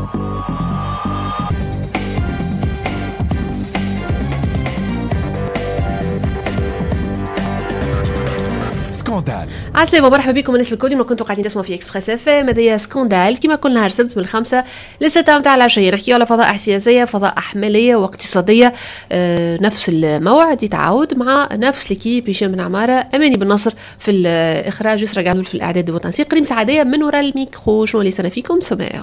سكاندال. عسلامة ومرحبا بكم الناس الكل اللي كنتوا قاعدين تسمعوا في اكسبريس اف ام. هذه سكاندال كما كل نهار سبت من 5 ل6 متاع العشية، نحكيو على فضاء سياسية، فضاء مالية واقتصادية. نفس الموعد يتعاود مع نفس ليكيب، هشام بن عمارة، اماني بن نصر في الاخراج، يسرى قاعدول في الاعداد والتنسيق، قريم سعدية من وراء الميكرو. شنو اللي سنة فيكم سمير.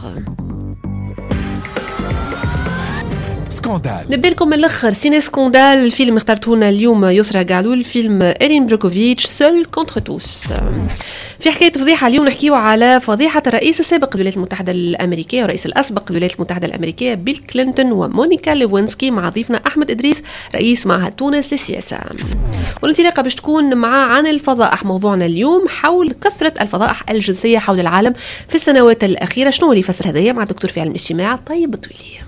سكاندال. نبدا لكم من الاخر. سيني سكاندال، الفيلم اخترته لنا اليوم يسرى قاعدول، فيلم إيرين بروكوفيتش سول كونتر توس. في حكايه فضيحه اليوم نحكيو على فضيحه الرئيس السابق للولايات المتحده الامريكيه والرئيس الاسبق للولايات المتحده الامريكيه بيل كلينتون ومونيكا ليوينسكي مع ضيفنا احمد ادريس رئيس معهد تونس للسياسه. والانطلاقه باش تكون مع عن الفضائح. موضوعنا اليوم حول كثره الفضائح الجنسيه حول العالم في السنوات الاخيره. شنو اللي يفسر هذايا مع الدكتور في علم الاجتماع طيب الطويلي.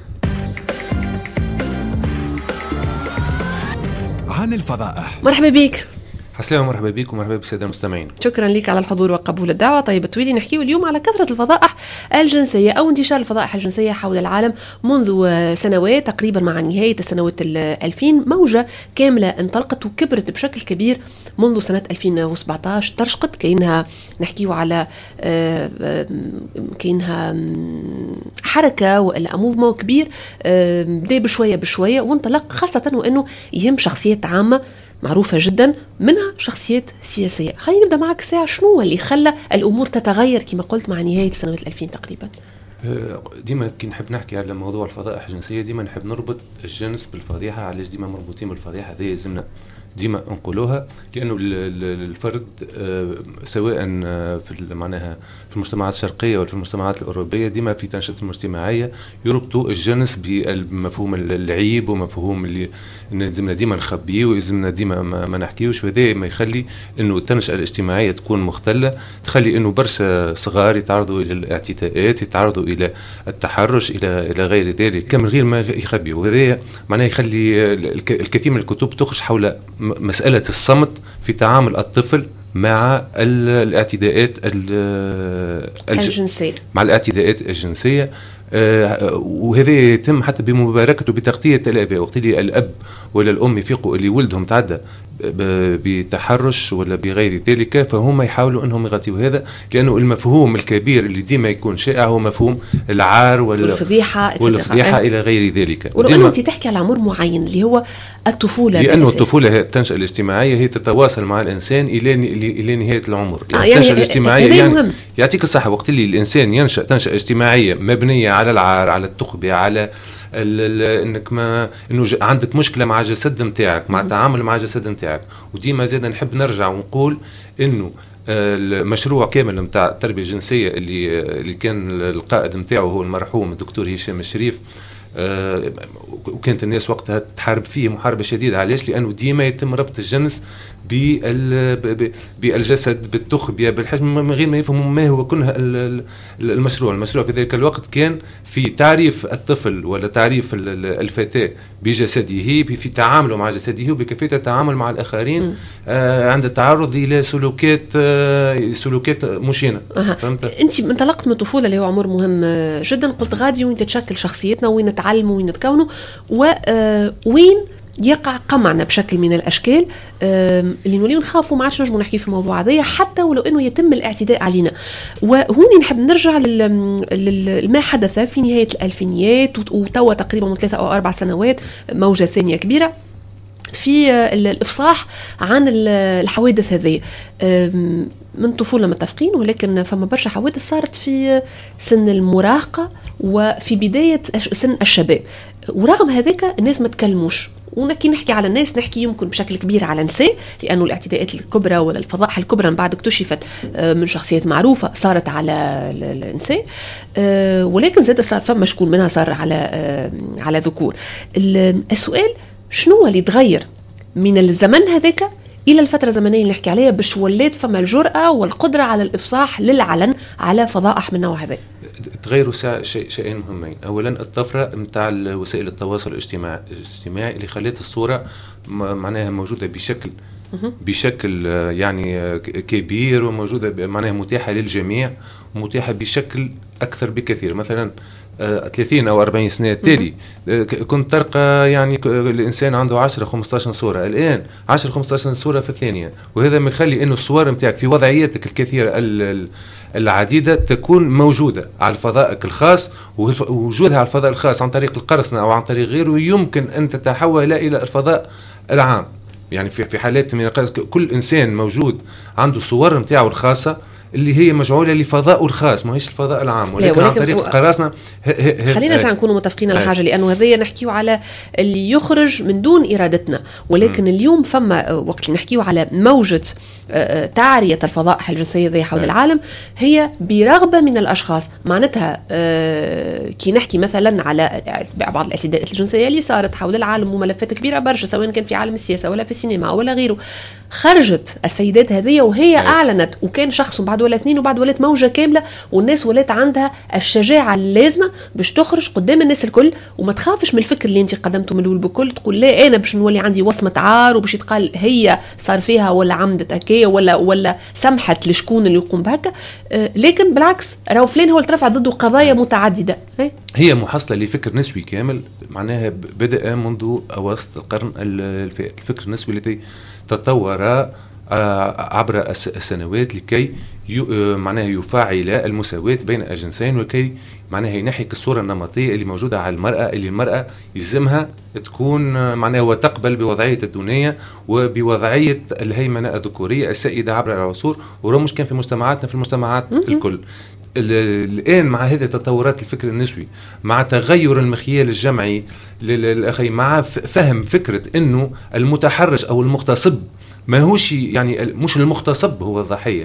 عن الفضائح. مرحبا بك. عسلامة، مرحبا بكم ومرحبا بالسادة المستمعين. شكرا لك على الحضور وقبول الدعوة. طيب الطويلي، نحكيو اليوم على كثرة الفضائح الجنسية أو انتشار الفضائح الجنسية حول العالم منذ سنوات تقريبا. مع نهاية السنوات 2000 موجة كاملة انطلقت وكبرت بشكل كبير منذ سنة 2017. ترشقت كأنها نحكيو على كأنها حركة ولا موفمون كبير بدأ بشوية بشوية وانطلق، خاصة وأنه يهم شخصيات عامة معروفة جدا، منها شخصيات سياسية. خلينا نبدأ معك ساعة. شنو اللي خلى الأمور تتغير كما قلت مع نهاية سنوات 2000 تقريبا؟ ديما كي نحب نحكي على موضوع الفضائح الجنسية ديما نحب نربط الجنس بالفضيحة. علاش ديما مربوطين بالفضيحة؟ هذه لازمنا ديما نقولوها، لأنه الفرد سواء في معناها في المجتمعات الشرقية ولا في المجتمعات الأوروبية ديما في تنشئة المجتمعية يربطوا الجنس بمفهوم العيب ومفهوم اللي لازمنا ديما نخبيه ولازمنا ديما ما نحكيوش. وهذا ما يخلي إنه التنشئة الاجتماعية تكون مختلة، تخلي إنه برشا صغار يتعرضوا إلى الاعتداءات، يتعرضوا إلى التحرش، إلى غير ذلك من غير ما يخبيه. وهذا معناه يخلي الكثير من الكتب تخرج حول مسألة الصمت في تعامل الطفل مع الاعتداءات الجنسية، مع الاعتداءات الجنسية. وهذا يتم حتى بمباركته بتغطية الآباء. وقت اللي الأب ولا الأم يفيقوا اللي ولدهم تعدى بتحرش ولا بغير ذلك، فهم يحاولوا أنهم يغطيوا هذا، لأنه المفهوم الكبير اللي ديما يكون شائع هو مفهوم العار والفضيحة إلى غير ذلك. ولو أنت تحكي على عمر معين اللي هو الطفولة، لأنه الطفولة التنشئة الاجتماعية هي تتواصل مع الإنسان إلى نهاية العمر. يعني التنشئة الاجتماعية يعني يعطيك الصحة. وقت اللي الإنسان ينشأ تنشئة اجتماعية مبنية على العار، على التخبية، على انك انه عندك مشكله مع جسد نتاعك، مع التعامل مع جسد نتاعك. وديما زاد نحب نرجع ونقول انه المشروع كامل نتاع التربيه الجنسيه اللي كان القائد نتاعو هو المرحوم الدكتور هشام الشريف، وكانت الناس وقتها تحارب فيه محاربة شديدة. علاش؟ لأنه ديما يتم ربط الجنس بالجسد، بالتخبية، بالحجم، من غير ما يفهموا ما هو كنها المشروع في ذلك الوقت كان في تعريف الطفل ولا تعريف الفتاة بجسده، في تعامله مع جسده وبكيفية التعامل مع الآخرين عند التعرض إلى سلوكات مشينة. أنت انطلقت من الطفولة اللي هو عمر مهم جدا، قلت غادي وين تتشكل شخصيتنا، وين نتعلموا، وين نتكونوا، وين يقع قمعنا بشكل من الأشكال اللي نوليو نخافوا ما عادش نجموا نحكي في الموضوع هذايا حتى ولو أنه يتم الاعتداء علينا. وهوني نحب نرجع لما حدث في نهاية الألفينيات وتوا تقريبا من 3 أو 4 سنوات موجة ثانية كبيرة في الإفصاح عن الحوادث هذه. من طفولة متفقين، ولكن فما برشا حوادث صارت في سن المراهقة وفي بداية سن الشباب، ورغم هذاك الناس ما تكلموش. ونكي نحكي على الناس نحكي يمكن بشكل كبير على نساء، لأنه الاعتداءات الكبرى ولا الفضائح الكبرى من بعد اكتشفت من شخصيات معروفة صارت على النساء، ولكن زاد صار فما شكون منها صار على ذكور. السؤال شنو اللي تغير من الزمن هذاك إلى الفترة الزمنية اللي نحكي عليها باش ولات فما الجرأة والقدرة على الإفصاح للعلن على فضائح من نوع هذا؟ تغيروا شيئين مهمين. أولا الطفرة متاع وسائل التواصل الاجتماعي اللي خلت الصورة معناها موجودة بشكل بشكل يعني كبير وموجودة معناها متاحة للجميع، متاحة بشكل أكثر بكثير. مثلا 30 أو 40 سنة التالي كنت تلقى يعني الإنسان عنده 10-15 صورة، الآن 10-15 صورة في الثانية، وهذا ما يخلي إنه الصور متاعك في وضعياتك الكثيرة العديدة تكون موجودة على فضائك الخاص، ووجودها على الفضاء الخاص عن طريق القرصنة أو عن طريق غيره يمكن أن تتحول إلى الفضاء العام. يعني في حالات من كل إنسان موجود عنده صور متاعه الخاصة اللي هي مجعولة لفضاء الخاص، ما هيش الفضاء العام، ولكن عن طريق قراصنة. خلينا نكونوا متفقين على حاجة، لأنه هذه نحكيو على اللي يخرج من دون إرادتنا، ولكن اليوم فما وقت اللي نحكيو على موجة تعرية الفضائح الجنسية ذي حول العالم هي برغبة من الأشخاص. معناتها كي نحكي مثلا على بعض الاعتداءات الجنسية اللي صارت حول العالم وملفات كبيرة برشا، سواء كان في عالم السياسة ولا في السينما ولا غيره، خرجت السيدات هذه وهي أعلنت، وكان شخص وبعد ولا اثنين وبعد ولات موجة كاملة، والناس ولات عندها الشجاعة اللازمة باش تخرج قدام الناس الكل وما تخافش من الفكر اللي انت قدمته من الأول بكل، تقول لا أنا باش نولي عندي وصمة عار وباش يتقال هي صار فيها ولا عمدت أكية ولا سمحت لشكون اللي يقوم بهكا. لكن بالعكس راهو فلان هو اللي ترفع ضده قضايا متعددة. هي محصلة لفكر نسوي كامل، معناها بدأ منذ أواسط القرن الفائت. الفكر النسوي الذي تطور عبر السنوات لكي معناها يفعل المساواة بين الجنسين، وكي معناها ينحيك الصورة النمطية اللي موجودة على المرأة، اللي المرأة يلزمها تكون معناها وتقبل بوضعية الدونية وبوضعية الهيمنة الذكورية السائدة عبر العصور، وراه مش كان في مجتمعاتنا، في المجتمعات الكل. الآن مع هذه التطورات الفكر النسوي، مع تغير المخيال الجمعي للأخي، مع فهم فكرة أنه المتحرش أو المغتصب ما هوش يعني مش المغتصب هو الضحية،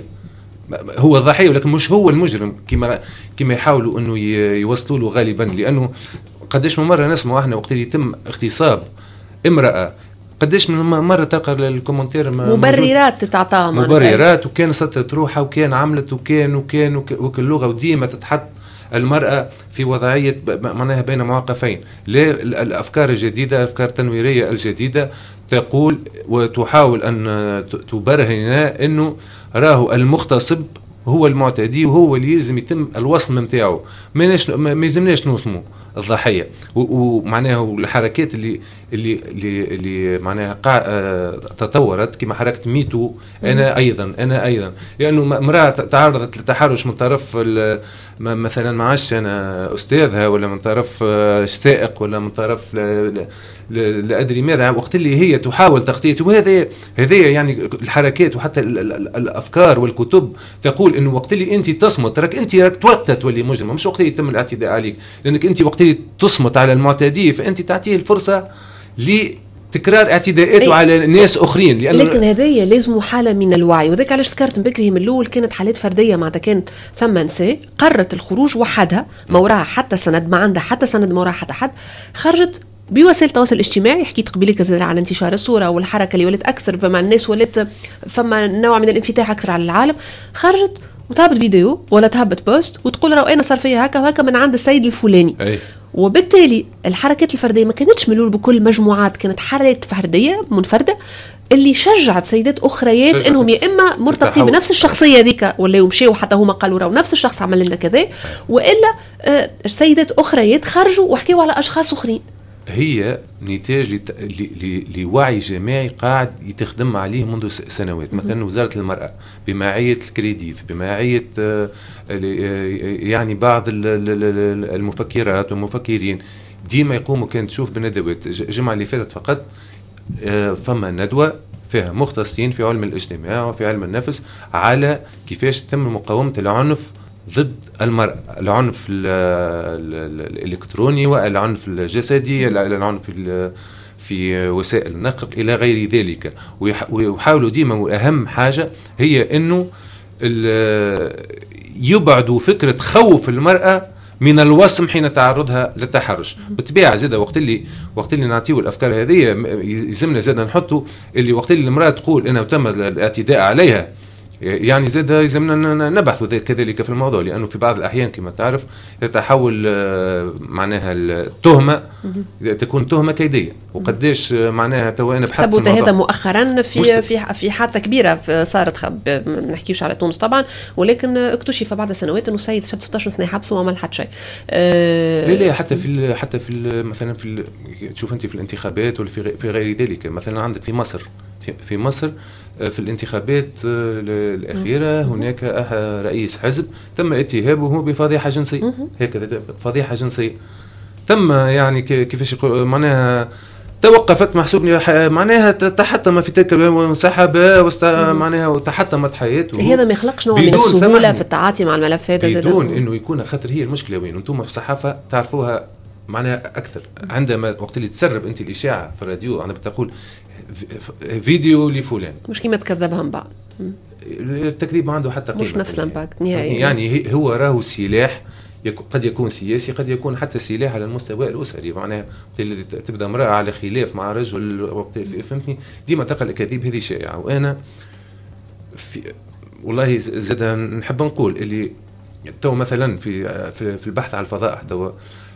هو الضحية ولكن مش هو المجرم كما يحاولوا أنه يوصلوا له غالبا. لأنه قديش من مرة نسمع احنا وقت يتم اغتصاب امرأة، قديش من مرة تلقى الكومنتير مبررات تتعطى، مبررات، وكان ستت روحها وكان عملت وكان وكل لغة، وديما تتحط المرأة في وضعية معناها بين معقفين. الأفكار الجديدة، الأفكار التنويرية الجديدة تقول وتحاول أن تبرهن أنه راهو المغتصب هو المعتدي وهو اللي يلزم يتم الوصم متاعه، ما يلزمناش نوصمه الضحية. ومعناها الحركات اللي معناها تطورت كما حركة ميتو، أنا أيضا لأنه امرأة تعرضت للتحرش من طرف مثلا معش أنا أستاذها، ولا من طرف سائق، ولا من طرف لا أدري ماذا، وقت اللي هي تحاول تغطيته. وهذا يعني الحركات وحتى الأفكار والكتب تقول إنه وقت اللي أنت تصمت راك توقت تولي مجرم، مش وقت اللي يتم الاعتداء عليك، لأنك أنت وقت اللي تصمت على المعتدي فأنت تعطيه الفرصة لتكرار اعتداءاته على ناس أخرين. لكن هذه لازم حالة من الوعي، وذلك علاش ذكرت بكري من الأول كانت حالات فردية، معناتها كانت ثم نساء قررت الخروج وحدها، ما وراها حتى سند، ما عندها حتى سند، ما وراها حتى حد، خرجت بوسائل التواصل الاجتماعي. حكيت قبيله كذا على انتشار الصورة والحركة اللي ولت أكثر، فما الناس ولت فما نوع من الانفتاح أكثر على العالم، خرجت وتهبط فيديو ولا تهبط بوست وتقول رأو أنا صار فيها هكا وهكا من عند السيد الفلاني. وبالتالي الحركات الفردية ما كانتش ملول بكل مجموعات، كانت حالات فردية منفردة اللي شجعت سيدات أخريات إنهم يا إما مرتبطين بنفس الشخصية ذيك ولا يمشيوا حتى هما قالوا راو نفس الشخص عمل لنا كذا، وإلا سيدات أخريات خرجوا وحكيوا على أشخاص أخرين. هي نتاج لوعي جماعي قاعد يتخدم عليه منذ سنوات. مثلا وزارة المرأة بمعية الكريديف، بمعية يعني بعض المفكرات والمفكرين ديما يقوموا، كانت تشوف بندوات. الجمعة اللي فاتت فقط فما ندوة فيها مختصين في علم الاجتماع وفي علم النفس على كيفاش تتم مقاومة العنف ضد المرأة، العنف الإلكتروني والعنف الجسدي، العنف في وسائل النقل إلى غير ذلك. ويحاولوا ديما، وأهم حاجة هي أنه يبعدوا فكرة خوف المرأة من الوصم حين تعرضها للتحرش. بالطبيعة زادة وقت اللي نعطيه الأفكار هذه يلزمنا زادة نحطوا اللي وقت اللي المرأة تقول أنه تم الاعتداء عليها يعني زاد يلزمنا نبحث كذلك في الموضوع، لأنه في بعض الأحيان كما تعرف يتحول معناها التهمة تكون تهمة كيدية، وقديش معناها تو أنا بحثت ثبت هذا مؤخرا في حادثة كبيرة صارت، ما نحكيش على تونس طبعا، ولكن اكتشف بعد سنوات أنه سيد 16 سنة حبس وما عمل حتى شيء. لا حتى في مثلا تشوف أنت في الانتخابات ولا في غير ذلك. مثلا عندك في مصر في الانتخابات الأخيرة هناك رئيس حزب تم اتهامه بفضيحة جنسية، هكذا فضيحة جنسية تم يعني كيفاش يقول معناها توقفت محسوبني معناها تحطم في تلك وانسحب معناها وتحطمت حياته. هذا ما يخلقش نوع من السهولة في التعاطي مع الملف هذا بدون انه يكون خاطر هي المشكلة وين انتم في الصحافة تعرفوها معناها اكثر. عندما وقت اللي تسرب انت الاشاعة في الراديو عندما تقول فيديو لفلان مش كيما تكذبها من بعد، التكذيب ما عنده حتى قيمة، مش نفس الامباكت نهائيا. يعني هو راهو سلاح قد يكون سياسي، قد يكون حتى سلاح على المستوى الأسري. معناها تبدأ امرأة على خلاف مع رجل فهمتني ديما تلقى الأكاذيب هذه شائعة. وأنا والله زاد نحب نقول اللي تو مثلا في البحث عن الفضائح تو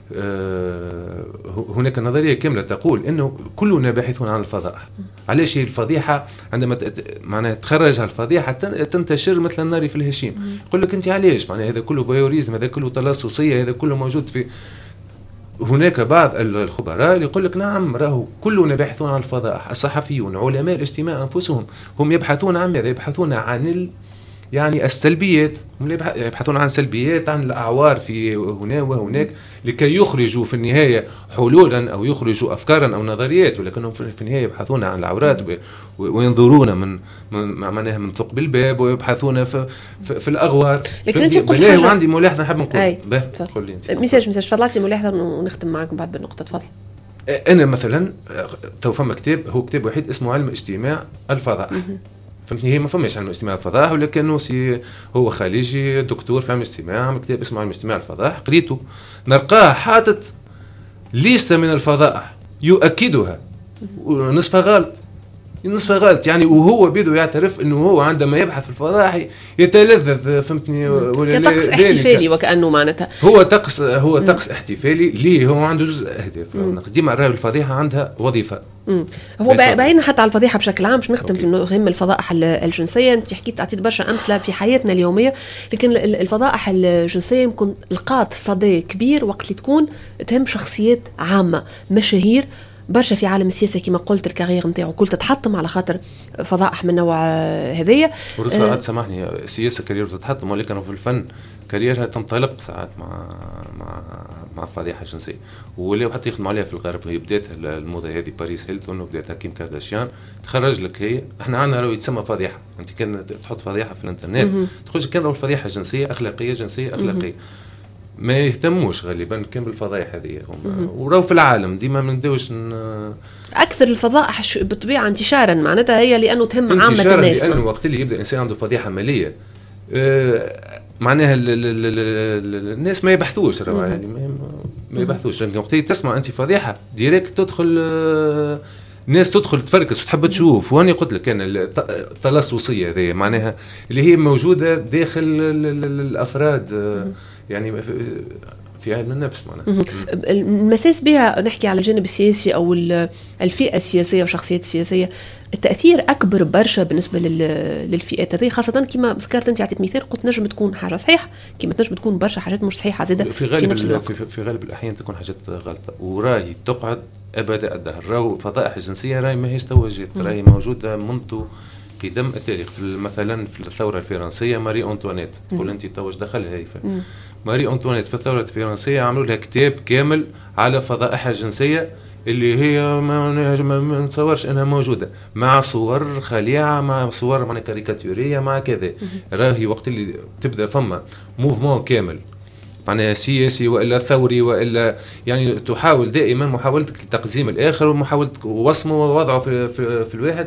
هناك نظرية كاملة تقول إنه كلنا باحثون عن الفضائح. علاش هي الفضيحة عندما معناها تخرجها الفضيحة تنتشر مثل النار في الهشيم. يقول لك أنت علاش معناها هذا كله فيوريزم، هذا كله تلصصية، هذا كله موجود في. هناك بعض الخبراء اللي يقول لك نعم راهو كلنا باحثون عن الفضائح. الصحفيون علماء الاجتماع أنفسهم هم يبحثون عن ماذا؟ يبحثون عن يعني السلبيات، يبحثون عن سلبيات، عن الأعوار في هنا وهناك لكي يخرجوا في النهاية حلولا أو يخرجوا أفكارا أو نظريات، ولكنهم في النهاية يبحثون عن العورات وينظرون من ثقب الباب ويبحثون في الأغوار. لكن أنت قلت حاجة وعندي ملاحظة نحب نقول تقول لي أنت مساج فضلت لي ملاحظة ونختم معكم بعد بالنقطة. تفضل. أنا مثلا تو فما كتاب، هو كتاب وحيد اسمه علم اجتماع الفضائح. فهمتني؟ هي ما فماش علم اجتماع الفضائح، ولكنه هو خليجي دكتور في علم الاجتماع، عمل كتاب اسمه علم اجتماع الفضائح. قريته نلقاه حاطط ليست من الفضائح يؤكدها نصفها غلط يعني. وهو بيدو يعترف انه هو عندما يبحث في الفضائح يتلذذ، فهمتني؟ طقس احتفالي وكانه معناتها هو طقس احتفالي. ليه؟ هو عنده جزء اهداف. ديما الراي الفضيحه عندها وظيفه. هو بعيدنا حتى على الفضيحه بشكل عام، مش نختم في مهم الفضائح الجنسيه. انت حكيت اعطيت برشا امثله في حياتنا اليوميه، لكن الفضائح الجنسيه يمكن القات صدى كبير وقت اللي تكون تهم شخصيات عامه مشاهير برشا في عالم السياسه كما قلت الكارير نتاعو كل تتحطم على خاطر فضائح من نوع هذية. ورسالة سامحني السياسه كارير تتحطم، ولكن في الفن كاريرها تنطلق ساعات مع الفضيحه الجنسيه. ولو حتى يخدموا عليها في الغرب، هي بدات الموضه هذه باريس هيلتون وبداتها كيم كارداشيان تخرج لك. هي احنا عندنا راهو يتسمى فضيحه، انت كان تحط فضيحه في الانترنت تخرج كان راهو الفضيحه الجنسيه اخلاقيه، جنسيه اخلاقيه. ما يهتموش غالبا كان بالفضائح هذه. وراو في العالم ديما ما ندوش اكثر الفضائح بالطبيعه انتشارا معناتها هي لانه تهم عامه الناس، لانه وقت اللي يبدا الانسان عنده فضيحه ماليه معناها الناس ما يبحثوش يعني ما يبحثوش. لكن وقت اللي تسمع انت فضيحه ديريكت تدخل الناس تدخل تفركس وتحب تشوف. وانا قلت لك انا التلصصيه هذه معناها اللي هي موجوده داخل الافراد يعني في علم النفس معناها. المساس بها نحكي على الجانب السياسي أو الفئة السياسية وشخصيات السياسية، التأثير أكبر برشا بالنسبة للفئات هذه، خاصة كما ذكرت أنت عطيت مثال قلت نجم تكون حاجة صحيحة كما تنجم تكون برشا حاجات مش صحيحة زادة في نفس الوقت. في غالب الأحيان تكون حاجات غلطة وراهي تقعد أبدا الدهر. راهو فضائح الجنسية راهي ما هيش توجد، راهي موجودة منذ قدم التاريخ. مثلا في الثورة الفرنسية ماري أنطوانيت تقول أنت توج دخل هايفة. ماري أنطوانيت في الثورة الفرنسية عملوا لها كتاب كامل على فضائحها الجنسية اللي هي ما نتصورش انها موجوده، مع صور خليعه، مع صور معناها كاريكاتوريه، مع كذا. راهي وقت اللي تبدا فما موفمون كامل معناها سياسي والا ثوري والا يعني تحاول دائما محاولتك لتقزيم الاخر ومحاوله وصمه ووضعه في الواحد.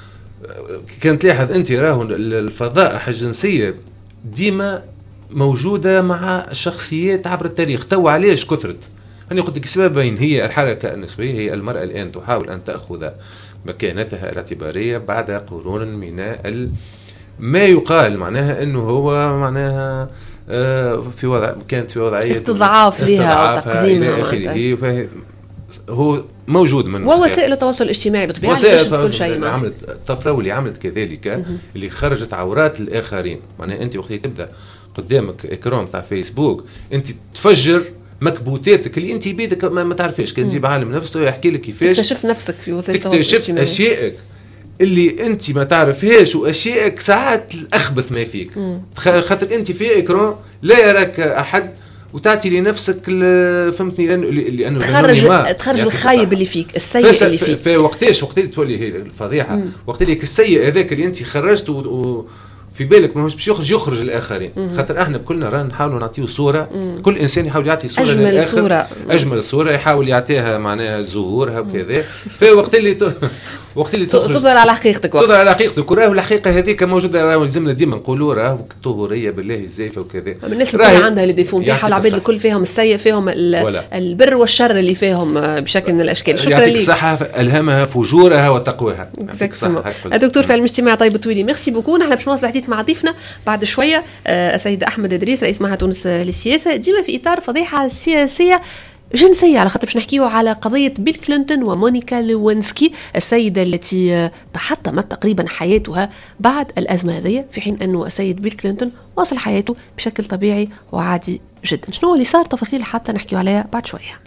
كانت تلاحظ انت راهو الفضائح الجنسيه ديما موجوده مع الشخصيات عبر التاريخ. تو علاش كثرت؟ أنا قلت لك سببين. هي الحركة النسوية، هي المرأة الآن تحاول أن تأخذ مكانتها الاعتبارية بعد قرون من ما يقال معناها انه هو معناها كانت في وضعيه استضعاف لها وتقزيمها، هو موجود من ووسائل التواصل الاجتماعي بطبيعه كل شيء عملت طفره واللي عملت كذلك اللي خرجت عورات الاخرين. معناها انت وقت تبدا قدامك اكران تاع فيسبوك انت تفجر مكبوتاتك اللي انت بيدك ما تعرفيش، كان تجيب عالم نفسه يحكي لك كيفاش تكتشف نفسك في وسائل التواصل الاجتماعي، تكتشف اشيائك اللي انت ما تعرفهاش واشيائك ساعات الاخبث ما فيك، خاطر انت في اكران لا يراك احد وتعطي لنفسك فهمتني لانه تخرج الخايب اللي فيك، السيء اللي فيك. فوقتاش تولي هي الفضيحه وقت اللي السيء هذاك اللي انت خرجته في بالك ما هوش باش يخرج الاخرين. خاطر احنا كلنا رانا نحاولوا نعطيو صوره، كل انسان يحاول يعطي صوره للاخر، اجمل صوره يحاول يعطيها معناها ظهورها وكذا. فوقت اللي تظهر على حقيقتك، تظهر على حقيقتك. وراه الحقيقه هذيك موجوده، راه لازمنا ديما نقولوا راه الطهوريه بالله الزيفه وكذا. الناس اللي عندها اللي ديفون تاعها العباد الكل فيهم السيء، فيهم البر والشر اللي فيهم بشكل من الاشكال. شكرا لك، صحه الهمها فجورها وتقواها. الدكتور في علم الاجتماع طيب الطويلي، ميرسي بوكو. نحن باش نواصل الحديث مع ضيفنا بعد شويه السيد احمد ادريس رئيس معهد تونس للسياسه، ديما في اطار فضيحه سياسيه جنسية، على خاطر باش نحكيو على قضية بيل كلينتون ومونيكا ليوينسكي، السيدة التي تحطمت تقريبا حياتها بعد الأزمة هذه، في حين أنه السيد بيل كلينتون واصل حياته بشكل طبيعي وعادي جدا. شنو اللي صار؟ تفاصيل حتى نحكيو عليها بعد شوية.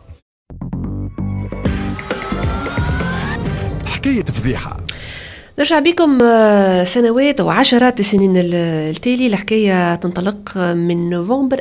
حكاية فضيحة. نرجع بكم سنوات وعشرات السنين التالي. الحكاية تنطلق من نوفمبر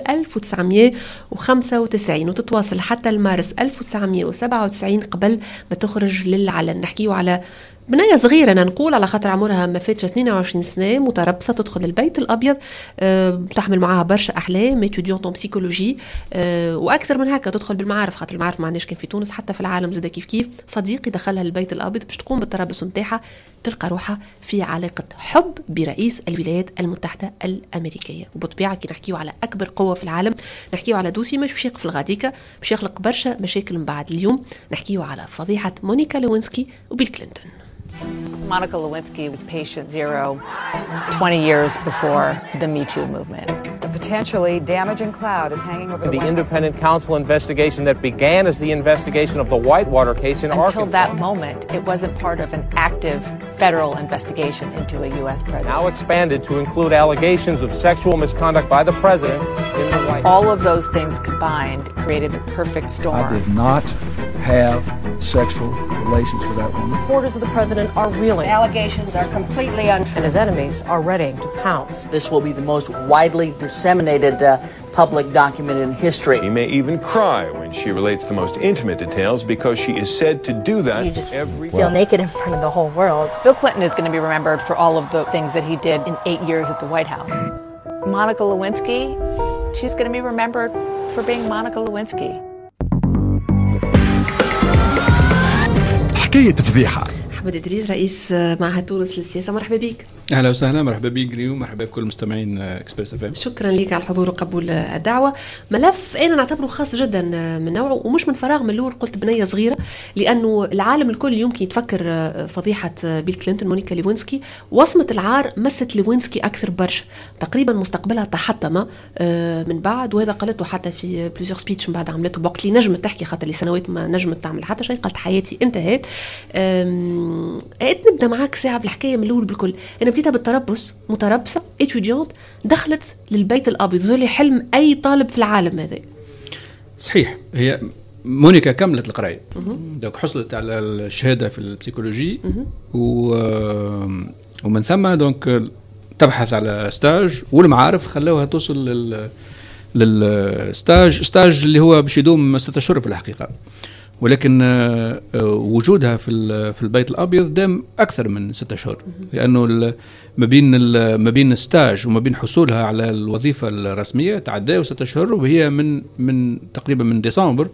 1995 وتتواصل حتى المارس 1997 قبل ما تخرج للعلن. نحكيو على بنية صغيرة، أنا نقول على خاطر عمرها ما فاتش 22 سنة، متربصة، تدخل البيت الأبيض، تحمل معها برشا أحلام، étudiante en psychologie، وأكثر من هكا تدخل بالمعارف، خاطر المعارف ما عندناش كان في تونس، حتى في العالم زاد كيف صديق يدخلها البيت الأبيض باش تقوم بالتربص نتاعها، تلقى روحها في علاقة حب برئيس الولايات المتحدة الأمريكية. وبطبيعة كي نحكيو على أكبر قوة في العالم، نحكيو على دوسي مش باش يقف الغاديكا، باش يخلق برشا مشاكل من بعد. اليوم نحكيو على فضيحة مونيكا ليوينسكي وبيل كلينتون. Monica Lewinsky was patient zero 20 years before the Me Too movement. A potentially damaging cloud is hanging over the independent counsel investigation that began as the investigation of the Whitewater case in Arkansas. Until that moment, it wasn't part of an active federal investigation into a U.S. president. Now expanded to include allegations of sexual misconduct by the president in the White House. All of those things combined created the perfect storm. I did not have sexual relations with that woman. Supporters of the president are reeling. Allegations are completely untrue. And his enemies are ready to pounce. This will be the most widely disseminated public document in history. She may even cry when she relates the most intimate details because she is said to do that. You just feel naked in front of the whole world. Bill Clinton is going to be remembered for all of the things that he did in 8 years at the White House. Monica Lewinsky, she's going to be remembered for being Monica Lewinsky. حكاية فضيحة. أحمد إدريس رئيس معهد تونس للسياسة، مرحبا بك. أهلا وسهلا، مرحبا بك ريو، مرحبا بكل مستمعين إكسبريس FM. شكرا لك على الحضور وقبول الدعوة. ملف أنا نعتبره خاص جدا من نوعه، ومش من فراغ، من الأول قلت بنية صغيرة، لأنه العالم الكل يمكن يتفكر فضيحة بيل كلينتون مونيكا ليوينسكي. وصمة العار مست ليوينسكي أكثر برشا، تقريبا مستقبلها تحطم من بعد، وهذا قالته حتى في بليزيور سبيتش من بعد عملته بوقت اللي نجمت تحكي، خاطر لسنوات ما نجمت تعمل حتى شيء، قالت حياتي انتهت. نبدأ معاك ساعة بالحكاية من الأول بالكل. أنا بديتها بالتربص، متربصة إتوديانت دخلت للبيت الأبيض، ذولي حلم أي طالب في العالم هذا. صحيح، هي مونيكا كملت القراية، دوك حصلت على الشهادة في البسيكولوجي، ومن ثم دونك تبحث على ستاج، والمعارف خلوها توصل للستاج اللي هو باش يدوم 6 أشهر في الحقيقة، ولكن وجودها في البيت الأبيض دام أكثر من 6 أشهر، لأنه ما بين الستاج وما بين حصولها على الوظيفة الرسمية تعداوا 6 أشهر، وهي من تقريبا من ديسمبر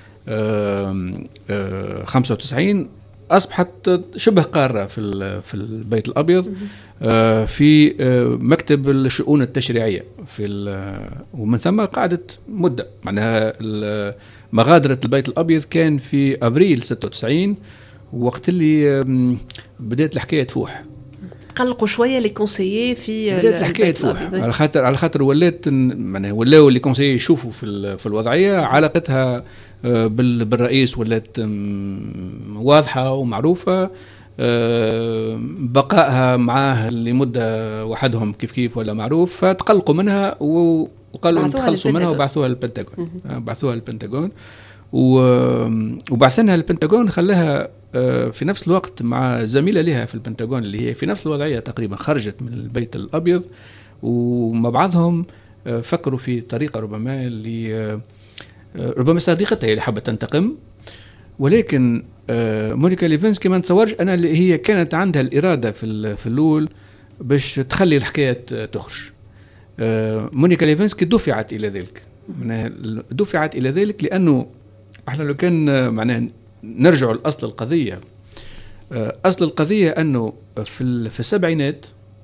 95 أصبحت شبه قارة في البيت الأبيض، في مكتب الشؤون التشريعية ومن ثم قعدت مدة. معناها مغادرة البيت الأبيض كان في أبريل 96، وقت اللي بدأت الحكاية تفوح. قلقوا شويه لي كونسيي في بدات الحكايه تفوح على خاطر ولات معناها ولاو لي كونسيي يشوفوا في الوضعيه علاقتها بالرئيس ولات واضحه ومعروفه، بقائها معاه لمده وحدهم كيف ولا معروف، فتقلقوا منها وقالوا تخلصوا منها وبعثوها للبنتاغون. وبعثناها للبنتاغون، خلاها في نفس الوقت مع زميلة لها في البنتاغون اللي هي في نفس الوضعية تقريبا، خرجت من البيت الأبيض، ومع بعضهم فكروا في طريقة ربما صديقتها اللي حابة تنتقم، ولكن مونيكا ليفينسكي ما نتصورش أنا اللي هي كانت عندها الإرادة في الأول باش تخلي الحكاية تخرج. مونيكا ليفينسكي دفعت إلى ذلك لأنه احنا لو كان معناها نرجع لأصل القضية. أصل القضية أنه في السبعينات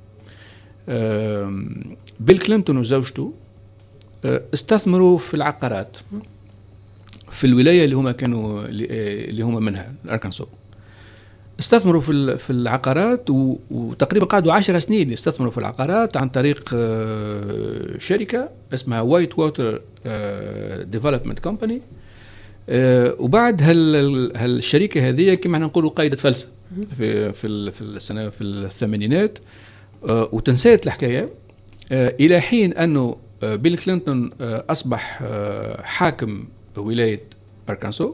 بيل كلينتون وزوجته استثمروا في العقارات في الولاية اللي هما منها الأركنسو. استثمروا في العقارات وتقريبا قعدوا 10 سنين يستثمروا في العقارات عن طريق شركة اسمها وايت ووتر ديفلوبمنت كومباني. وبعد هالشركة هذه كما نقولوا قايدة فلسة في الثمانينات، وتنسيت الحكاية إلى حين أنه بيل كلينتون أصبح حاكم ولاية أركنسو.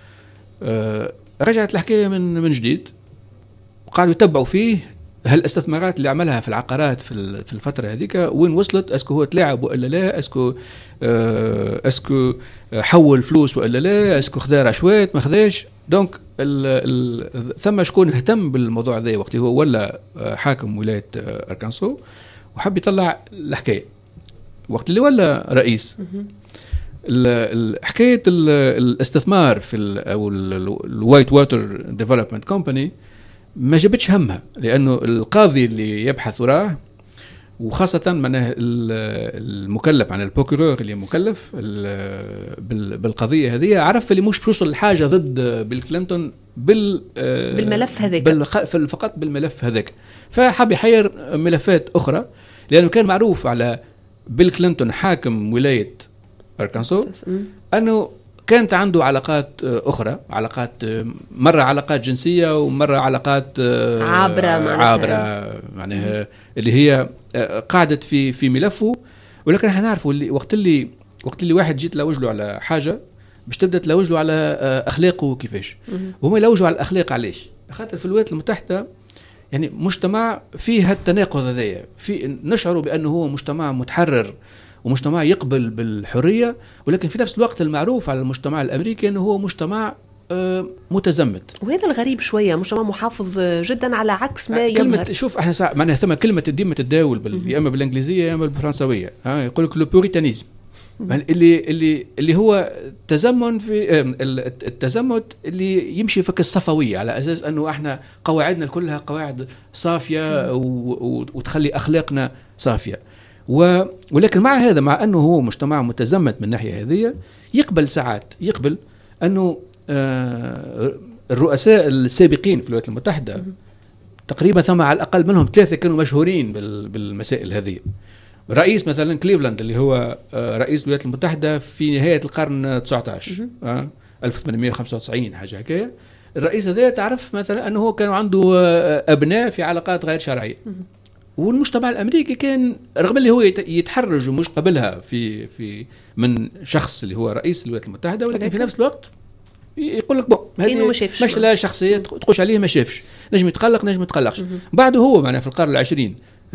رجعت الحكاية من جديد، وقالوا يتبعوا فيه هالاستثمارات اللي عملها في العقارات في الفترة هذيك وين وصلت، اسكو هو تلاعب وإلا لا، اسكو حول فلوس وإلا لا، اسكو خذا رشوات ما خذاش. دونك ثم شكون اهتم بالموضوع ذا وقت هو ولا حاكم ولاية أركنسو، وحب يطلع الحكاية وقت اللي ولا رئيس. حكاية الاستثمار في أو الوايت ووتر ديفلوبمنت كومباني ما جابتش همها، لأنه القاضي اللي يبحث وراه، وخاصة معناه المكلف عن البروكورور اللي مكلف بالقضية هذه، عرف اللي مش بيوصل الحاجة ضد بيل كلينتون بالملف هذاك، فقط بالملف هذاك، فحب يحير ملفات أخرى، لأنه كان معروف على بيل كلينتون حاكم ولاية أركنسو أنه كانت عنده علاقات أخرى، مرة علاقات جنسية ومرة علاقات عابرة معناها اللي هي قاعدت في ملفه. ولكن احنا نعرفوا وقت اللي واحد جيت تلوج له على حاجة باش تبدأ تلوج له على أخلاقه كيفاش، وهم يلوجوا على الأخلاق علاش؟ خاطر في الولايات المتحدة يعني مجتمع فيه هالتناقض هذايا، في نشعروا بأنه هو مجتمع متحرر ومجتمع يقبل بالحرية، ولكن في نفس الوقت المعروف على المجتمع الأمريكي أنه هو مجتمع متزمت. وهذا الغريب شوية، مجتمع محافظ جدا على عكس ما يظهر. شوف احنا معناها ثم كلمة ديما تتداول يا اما بالانجليزية يا اما بالفرنسوية، يقول لك لو بوريتانيزم اللي هو تزمن في التزمت اللي يمشي فك الصفوية، على اساس انه احنا قواعدنا كلها قواعد صافية وتخلي اخلاقنا صافية. ولكن مع هذا، مع انه هو مجتمع متزمت من الناحية هذه، يقبل انه الرؤساء السابقين في الولايات المتحدة تقريبا ثم على الأقل منهم 3 كانوا مشهورين بالمسائل هذه. رئيس مثلا كليفلاند اللي هو رئيس الولايات المتحدة في نهاية القرن 19 1895 حاجة هكايا، الرئيس هذا تعرف مثلا أنه كانوا عنده أبناء في علاقات غير شرعية، والمجتمع الأمريكي كان رغم اللي هو يتحرج ومش قبلها في من شخص اللي هو رئيس الولايات المتحدة، ولكن في نفس الوقت يقول لك هذه مش لا شخصية تقولش عليه ما شافش، نجم يتقلق نجم يتقلقش. بعده هو معنا في القرن العشرين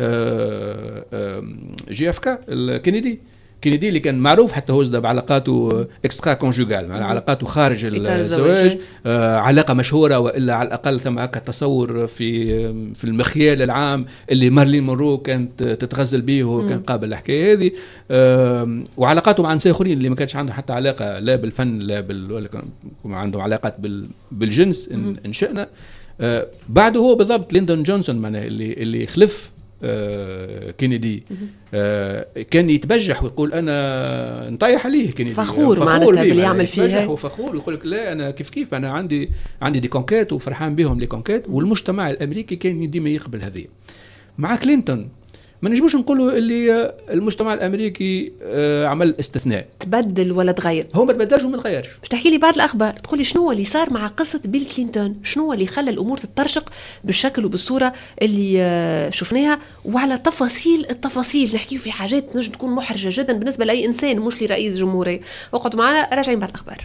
JFK كينيدي اللي كان معروف حتى هو بعلاقاته اكسترا كونجوغال، معناها علاقاته خارج الزواج، علاقة مشهورة وإلا على الأقل ثم هكا تصور في المخيال العام اللي مارلين مونرو كانت تتغزل به وهو كان قابل الحكاية هذه، وعلاقاته مع نساء آخرين اللي ما كانش عنده حتى علاقة لا بالفن لا ولا عنده علاقات بالجنس إن شئنا. بعده هو بالضبط ليندون جونسون معناه اللي خلف كينيدي، كان يتبجح ويقول انا نطيح عليه كينيدي، فخور معناتها باللي يعمل فيها، وفخور ويقول لك لا انا كيف انا عندي دي كونكات وفرحان بهم لي كونكات، والمجتمع الامريكي كان ديما يقبل هذه. مع كلينتون ما نجموش نقولوا اللي المجتمع الامريكي عمل استثناء، تبدل ولا تغير. هو ما تبدلش وما تغيرش. باش تحكي لي بعض الاخبار، تقول لي شنو اللي صار مع قصه بيل كلينتون، شنو اللي خلى الامور تترشق بالشكل وبالصوره اللي شفناها، وعلى تفاصيل التفاصيل نحكيو في حاجات نجم تكون محرجه جدا بالنسبه لاي انسان مش لرئيس جمهوريه. اقعدوا معنا راجعين بعد الاخبار.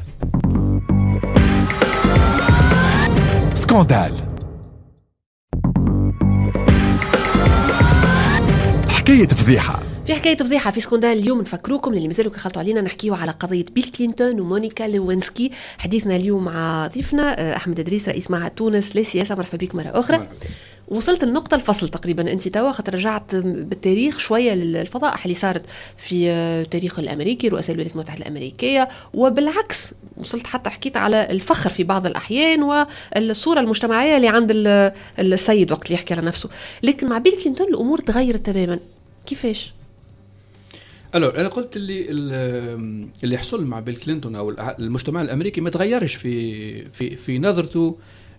سكاندال، حكاية فضيحة. في حكاية فضيحة في سكاندال اليوم نفكروكم اللي مازالوا كيخلطوا علينا نحكيو على قضية بيل كلينتون ومونيكا ليوينسكي. حديثنا اليوم مع ضيفنا أحمد إدريس رئيس معهد تونس للسياسة. مرحبا بك مرة أخرى. وصلت النقطة الفصل تقريبا أنت توا، خاطر رجعت بالتاريخ شوية للفضائح اللي صارت في التاريخ الأمريكي، رؤساء الولايات المتحدة الأمريكية، وبالعكس وصلت حتى حكيت على الفخر في بعض الأحيان والصورة المجتمعية اللي عند السيد وقت اللي يحكي على نفسه. لكن مع بيل كلينتون الأمور تغيرت تماما. كيفاش؟ انا قلت اللي حصل مع بيل كلينتون او المجتمع الامريكي ما تغيرش في نظرته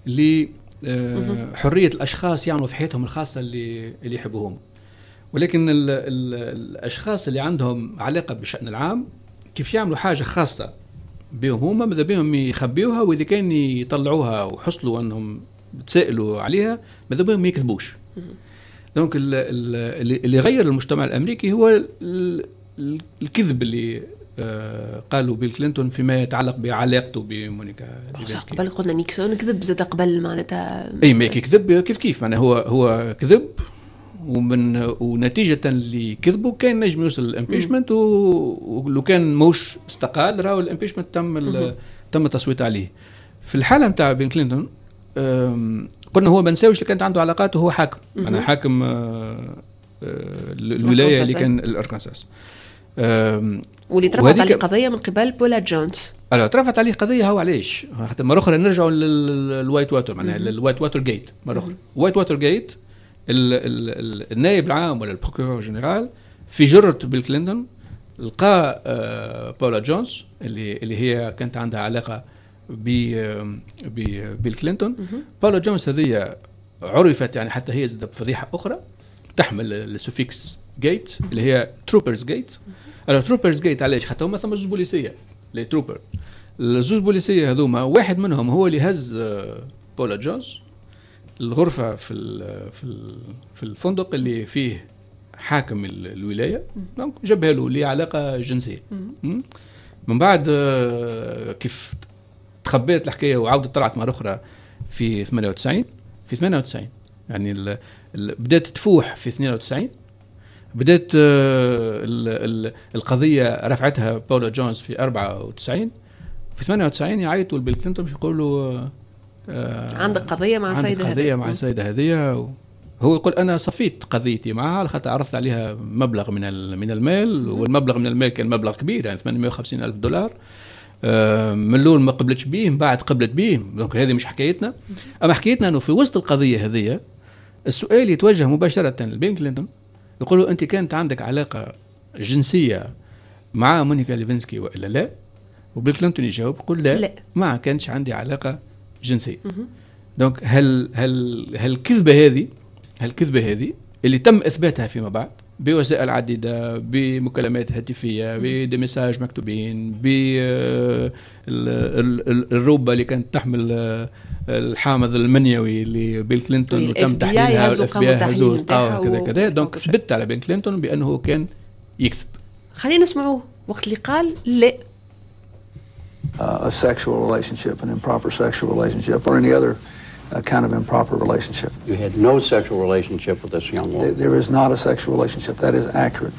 لحريه الاشخاص يعملوا في حياتهم الخاصه اللي يحبوهم، ولكن الاشخاص اللي عندهم علاقه بالشأن العام كيف يعملوا حاجه خاصه بهم هما ماذا بهم يخبيوها، واذا كان يطلعوها وحصلوا انهم تسائلوا عليها ماذا بهم ما يكذبوش. دونك اللي غير المجتمع الامريكي هو الكذب اللي قالوا بيل كلينتون فيما يتعلق بعلاقته بمونيكا ليوينسكي. قبل قلنا نيكسون كذب زاد قبل معناتها اي ما كذب كيف معناها هو كذب، ونتيجه اللي كذبوا كان نجم يوصل الامبيشمنت، ولو كان موش استقال راهو الامبيشمنت تم التصويت عليه. في الحاله نتاع بيل كلينتون قلنا هو ما نساويش كانت عنده علاقات وهو حاكم، انا حاكم الولايه اللي كان الاركانساس، واللي ترفعت عليه قضيه من قبل بولا جونز. ترفعت عليه قضيه هو علاش؟ حتى مره اخرى نرجعوا للوايت واتر، معناها الوايت واتر جيت مره اخرى. وايت واتر جيت النائب العام ولا البروكورور جنرال في جرة بيل كلينتون لقى بولا جونز اللي هي كانت عندها علاقه بيل كلينتون. باولا جونز هذه عرفت يعني حتى هي زادت فضيحة أخرى تحمل السوفيكس جيت اللي هي تروبرز جيت. تروبرز جيت علاش؟ حتى هما ثم زوج بوليسية لي تروبر. الزوج بوليسية هذوما واحد منهم هو اللي هز باولا جونز الغرفة في الفندق اللي فيه حاكم الولاية، دونك جابها له ليه علاقة جنسية. من بعد كيف تخبيت الحكايه وعاودت طلعت مره اخرى في 98 يعني بدات تفوح في 92. بدات القضيه رفعتها باولا جونز في 94. في 98 يعيطوا لبيل كلينتون باش يقولوا عندك قضيه مع السيده هذه هو يقول انا صفيت قضيتي معها لخاطر عرضت عليها مبلغ من المال، والمبلغ من المال كان مبلغ كبير يعني $850,000. من الاول ما قبلتش بيه، من بعد قبلت بيه. دونك هذه مش حكايتنا. اما حكايتنا انه في وسط القضيه هذه السؤال يتوجه مباشره لبيل كلينتون، يقولوا انت كانت عندك علاقه جنسيه مع مونيكا ليوينسكي والا لا؟ وبيل كلينتون يجاوب يقول لا ما كانش عندي علاقه جنسيه. دونك هل الكذبه هذه اللي تم اثباتها فيما بعد بوسائل عديدة، بمكالمات هاتفية، بدمساج مكتوبين، بالروبة اللي كانت تحمل الحامض المنيوي اللي بيل كلينتون وتم تحليلها الاف بي اي هزوا كذا. دونك ثبت على بيل كلينتون بأنه كان يكذب. خلينا نسمعوه وقت اللي قال لا. A sexual relationship, an improper sexual relationship, or any other kind of improper relationship. You had no sexual relationship with this young woman. There is not a sexual relationship. That is accurate.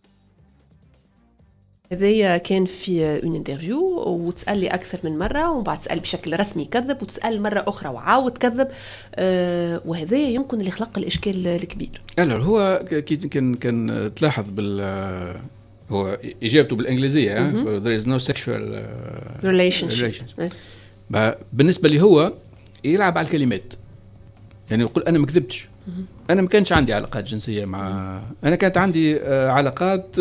هذا كان في اون انترفيو وتسأل لي أكثر من مرة، ومن بعد تسأل بشكل رسمي كذب، وتسأل مرة أخرى وعاود كذب. وهذا يمكن اللي خلق الإشكال الكبير. هو كان تلاحظ هو إجابته بالإنجليزية there is no sexual relations. بالنسبة لي هو يلعب على الكلمات، يعني يقول أنا ما كذبتش، أنا ما كانش عندي علاقات جنسية أنا كانت عندي علاقات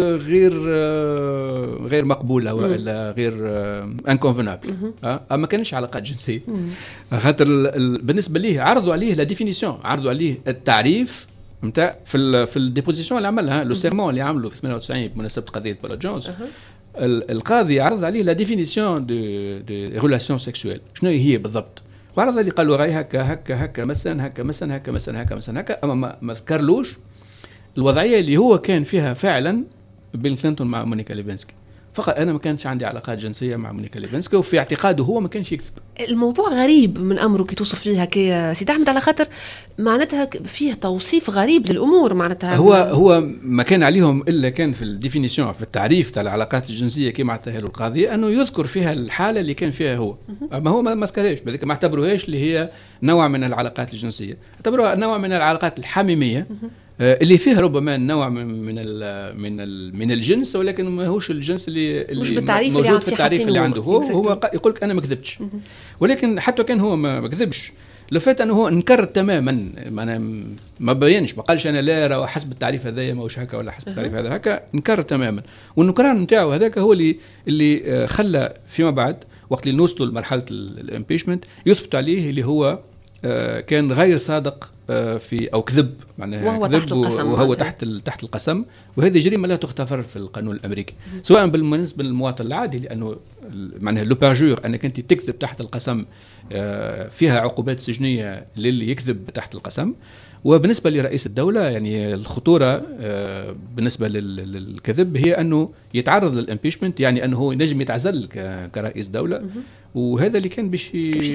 غير مقبولة ولا غير انكونفنابل، ما كانش علاقات جنسية. خاطر بالنسبة ليه عرضوا عليه لا ديفينيسيون، عرضوا عليه التعريف نتاع في الديبوزيسيون اللي عملها لو سيرمون اللي عمله في 98 بمناسبه قضيه بولا جونز. القاضي عرض عليه لا ديفينيسيون دو ريلاسيون سيكسويل شنو هي بالضبط، وعرض عليه قال له راهي هكا مثلا هكا اما ما ذكرلوش الوضعيه اللي هو كان فيها فعلا بيل كلينتون مع مونيكا ليفينسكي. فقط انا ما كانش عندي علاقات جنسيه مع مونيكا ليفينسكي، وفي اعتقاده هو ما كانش يكذب. الموضوع غريب من امره كي توصف فيه هكا سيدي احمد، على خاطر معناتها فيه توصيف غريب للامور. معناتها هو ما كان عليهم الا كان في الديفينيسيون في التعريف تاع العلاقات الجنسيه كما اعطاها له القاضي انه يذكر فيها الحاله اللي كان فيها هو. اما هو ما ذكرهاش، بذلك ما اعتبروهاش اللي هي نوع من العلاقات الجنسيه، اعتبروها نوع من العلاقات الحميميه اللي فيها ربما نوع من الجنس، ولكن ما هوش الجنس اللي موجود في التعريف اللي عنده. هو يقول لك انا ما كذبتش، ولكن حتى كان هو ما كذبش، لفات انه هو انكر تماما، ما بينش، ما قالش انا لا راه حسب التعريف هذايا ماهوش هكا ولا حسب التعريف هذا هكا، انكر تماما. والنكران نتاعو هذاك هو اللي خلى فيما بعد وقت اللي نوصلوا لمرحله الامبيشمنت يثبت عليه اللي هو كان غير صادق في او كذب، معناها وهو تحت القسم، وهو تحت القسم، وهذه جريمه لا تغتفر في القانون الامريكي، سواء بالنسبه للمواطن العادي لانه معناها لو بارجور انك انت تكذب تحت القسم فيها عقوبات سجنيه للي يكذب تحت القسم. وبالنسبه لرئيس الدوله يعني الخطوره بالنسبه للكذب هي انه يتعرض للامبيشمنت، يعني انه هو ينجم يتعزل كرئيس دوله، وهذا اللي كان باش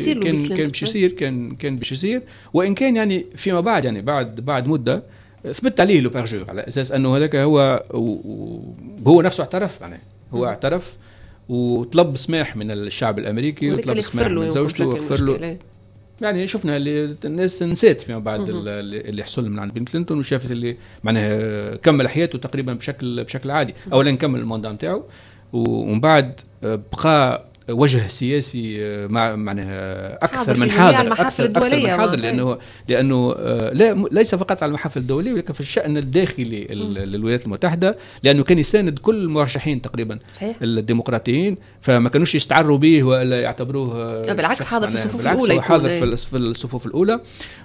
يصير وان كان يعني فيما بعد يعني بعد مده ثبت عليه لو بارجور على اساس انه هذاك هو نفسه اعترف، يعني هو اعترف وطلب سماح من الشعب الامريكي وطلب سماح من زوجته وغفر له. يعني شفنا اللي الناس نسيت فيما بعد اللي حصل من عند بيل كلينتون، وشافت اللي معناها كمل حياته تقريبا بشكل عادي. اولا كمل الموندان نتاعو، ومن بعد بقى وجه سياسي معناها اكثر من حاضر لانه ليس فقط على المحافل الدوليه ولكن في الشأن الداخلي للولايات المتحده، لانه كان يساند كل المرشحين تقريبا صحيح. الديمقراطيين، فما كانوش يستعروا به ولا يعتبروه بالعكس حاضر في الصفوف الاولى، حاضر في الصفوف الاولى.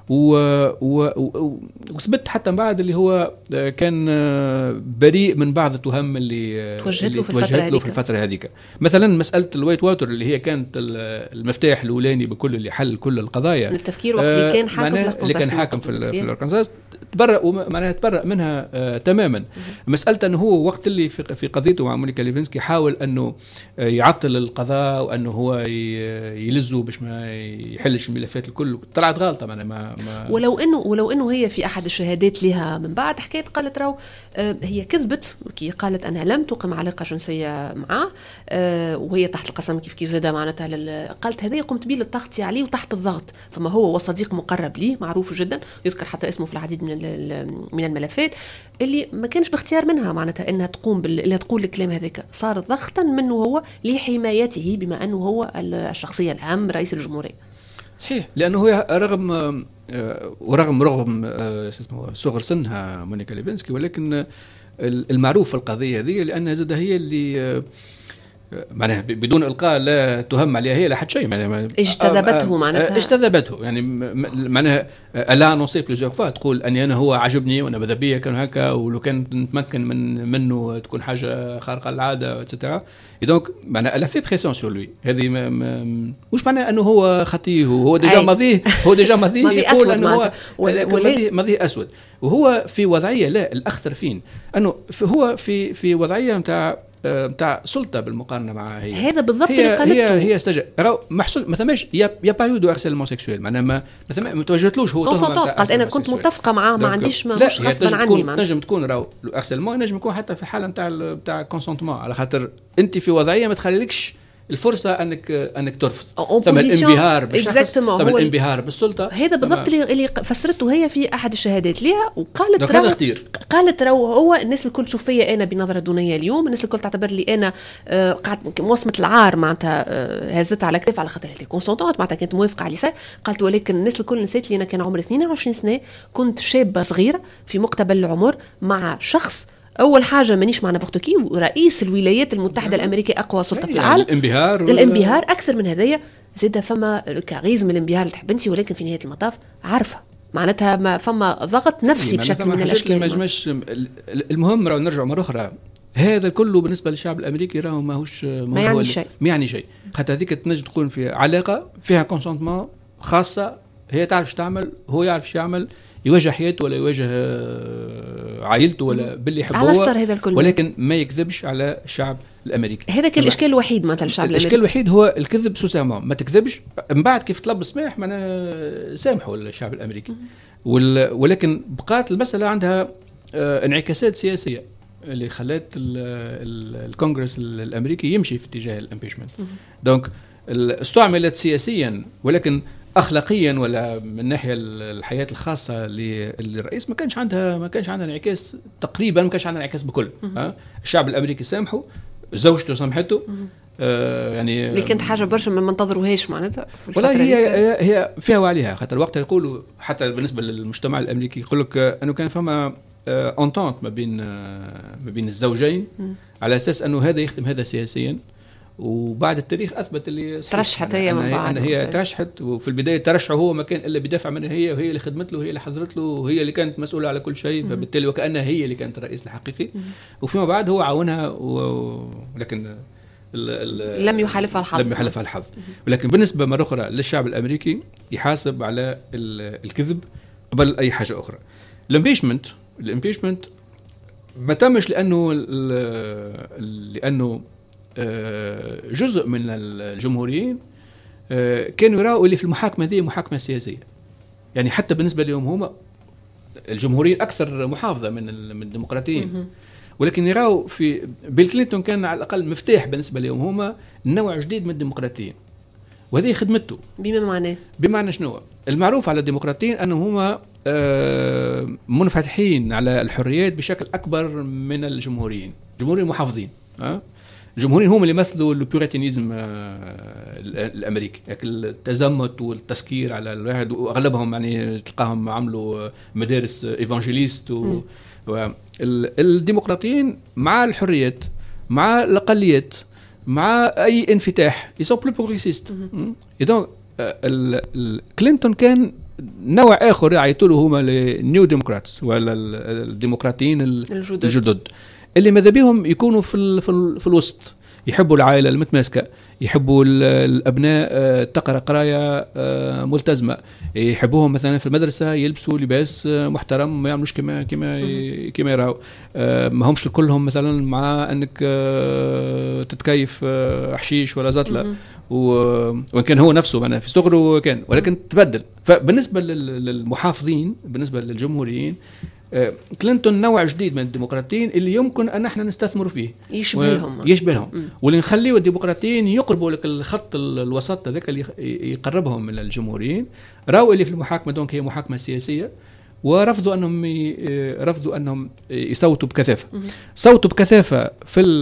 وثبت حتى بعد اللي هو كان بريء من بعض التهم اللي توجهت له في الفتره هذيك. مثلا مساله الوايت ووتر اللي هي كانت المفتاح الاولاني بكل اللي حل كل القضايا، التفكير وقت اللي كان حاكم في الاركنساس تبرأ منها تماما. مسألة أنه هو وقت اللي في قضيته مع مونيكا ليفينسكي حاول أنه يعطل القضاء وأنه هو يلزه باش ما يحلش الملفات الكل، طلعت غلطة ما ولو أنه هي في أحد الشهادات لها من بعد حكاية قالت راو هي كذبت كي قالت أنا لم تقم علاقة جنسية معه وهي تحت القسم كيف زادة معناتها قالت هذا قمت به للتغطية عليه وتحت الضغط، فما هو وصديق مقرب ليه معروف جدا يذكر حتى اسمه في العديد من الملفات اللي ما كانش باختيار منها معناتها انها تقوم اللي تقول الكلام هذاك، صار ضغطا منه هو لحمايته بما انه هو الشخصيه العام رئيس الجمهوريه. صحيح، لانه هو رغم صغر سنها مونيكا ليفينسكي، ولكن المعروف في القضيه هذه لانها زاد هي اللي معناها بدون إلقاء لا تهم عليها هي لا حد شيء، معناها اجتذبته معناتها اجتذبته، يعني معناها لا نصيب بليزيور فوا تقول اني انا هو عجبني وانا ماذا بيا كان هكا، ولو كان نتمكن منه تكون حاجه خارقه للعاده اتسيتيرا. دونك معناها لا في بريسيون سور لوي، هذه مش معناها انه هو خطيه، هو ديجا ماضيه يقول انه هو ماضيه اسود، وهو في وضعيه لا الاخطر فين انه هو في وضعيه نتاع سلطه بالمقارنه مع هذا بالضبط اللي قالته هي استجاب راهو محصول ما ثماش يا بايو دو هارسيلمون سيكسويل، معناها ما توجهتلوش هو قالت انا كنت متفقه معاه ما عنديش مش غصبا عني معناها نجم تكون راهو هارسيلمون نجم يكون حتى في الحاله نتاع كونسونتمون، على خاطر انت في وضعيه ما تخليلكش الفرصه انك ترفض، ثم الانبهار بالشخص، ثم الانبهار بالسلطه. هذا بالضبط اللي فسرته هي في احد الشهادات ليها، وقالت قالت هو الناس الكل تشوف فيا انا بنظره دونيه اليوم، الناس الكل تعتبر لي انا قاعد موسمه العار معناتها هزتها على كتف على خاطر هذه كونسونتونت معناتها كانت موافقه على لسان. قالت ولكن الناس الكل نسيت لي انا كان عمري 22 سنه، كنت شابه صغيره في مقتبل العمر مع شخص أول حاجة مانيش مع نبختكي ورئيس الولايات المتحدة الأمريكية أقوى سلطة في العالم، الانبهار أكثر من هذايا زاد فما كاريزم الانبهار اللي تحب انتي، ولكن في نهاية المطاف عارفة معناتها ما فما ضغط نفسي بشكل من الاشكال. المهم راهو نرجع مره اخرى، هذا كله بالنسبه للشعب الامريكي راهو ما يعني شيء. حتى هذيك تنجم تكون في علاقه فيها كونسنتمون خاصه، هي تعرف تعمل، هو يعرف يعمل، يواجه حياته ولا يواجه عائلته ولا باللي يحبه، ولكن ما يكذبش على الشعب الامريكي. هذا كان الاشكال الوحيد مثلا الشعب الامريكي. الاشكال الوحيد هو الكذب سوسامون، ما تكذبش من بعد كيف طلب السماح ما سامحوا الشعب الامريكي. ولكن بقات المساله عندها انعكاسات سياسيه اللي خلات الكونغرس الامريكي يمشي في اتجاه الامبيشمنت. دونك استعملت سياسيا، ولكن اخلاقيا ولا من ناحيه الحياه الخاصه للرئيس ما كانش عندها انعكاس تقريبا، ما كانش عندها انعكاس بكل. الشعب الامريكي سامحه، زوجته سامحته، يعني اللي كانت حاجه برشا ما منتظروهاش معناتها. والله هي فيها وعليها، خاطر وقتها يقولوا حتى بالنسبه للمجتمع الامريكي يقول لك انه كان فما انتونت ما بين الزوجين على اساس انه هذا يخدم هذا سياسيا، وبعد التاريخ اثبت اللي ترشحت هي من بعد، هي ترشحت، وفي البدايه ترشحه هو ما كان الا بدافع منها هي، وهي اللي خدمت له، وهي اللي حضرت له، وهي اللي كانت مسؤوله على كل شيء، فبالتالي وكانها هي اللي كانت الرئيس الحقيقي. وفيما بعد هو عاونها ولكن لم يحالفها الحظ. ولكن بالنسبه مره اخرى للشعب الامريكي يحاسب على الكذب قبل اي حاجه اخرى. الامبيشمنت ما تمش لانه جزء من الجمهوريين كانوا يراوا اللي في المحاكمه هذه محاكمه سياسيه. يعني حتى بالنسبه لهم هما الجمهوريين اكثر محافظه من الديمقراطيين، ولكن يراوا في بيل كلينتون كان على الاقل مفتاح بالنسبه لهم هما نوع جديد من الديمقراطيين، وهذه خدمته. بمعنى شنو؟ المعروف على الديمقراطيين انهم هما منفتحين على الحريات بشكل اكبر من الجمهوريين. الجمهوريين محافظين، الجمهوريين هم اللي مثلوا البيوريتينيزم الامريكي، التزمت والتسكير على الواحد، واغلبهم يعني تلقاهم عملوا مدارس ايفانجيليست. الديمقراطيين مع الحريات، مع الاقليات، مع اي انفتاح يسو بلو بروغريسيست. دونك كلينتون كان نوع اخر يعيطوا له هما النيو ديمقراطس ولا الديمقراطيين الجدد اللي ماذا بهم يكونوا في الوسط، يحبوا العائله المتماسكه، يحبوا الابناء تقرا قرايه ملتزمه، يحبوهم مثلا في المدرسه يلبسوا لباس محترم، ما يعملوش كما يراو، ما همش كلهم مثلا مع انك تتكيف حشيش ولا زطله، وان كان هو نفسه معنا في صغره كان، ولكن تبدل. فبالنسبه للمحافظين، بالنسبه للجمهوريين، كلينتون نوع جديد من الديمقراطيين اللي يمكن ان احنا نستثمر فيه، يشبههم واللي نخليه الديمقراطيين يقربوا لك الخط الوسط هذاك اللي يقربهم من الجمهوريين. راوا اللي في المحاكمه دونك هي محاكمه سياسيه، ورفضوا انهم يصوتوا بكثافه. صوتوا بكثافه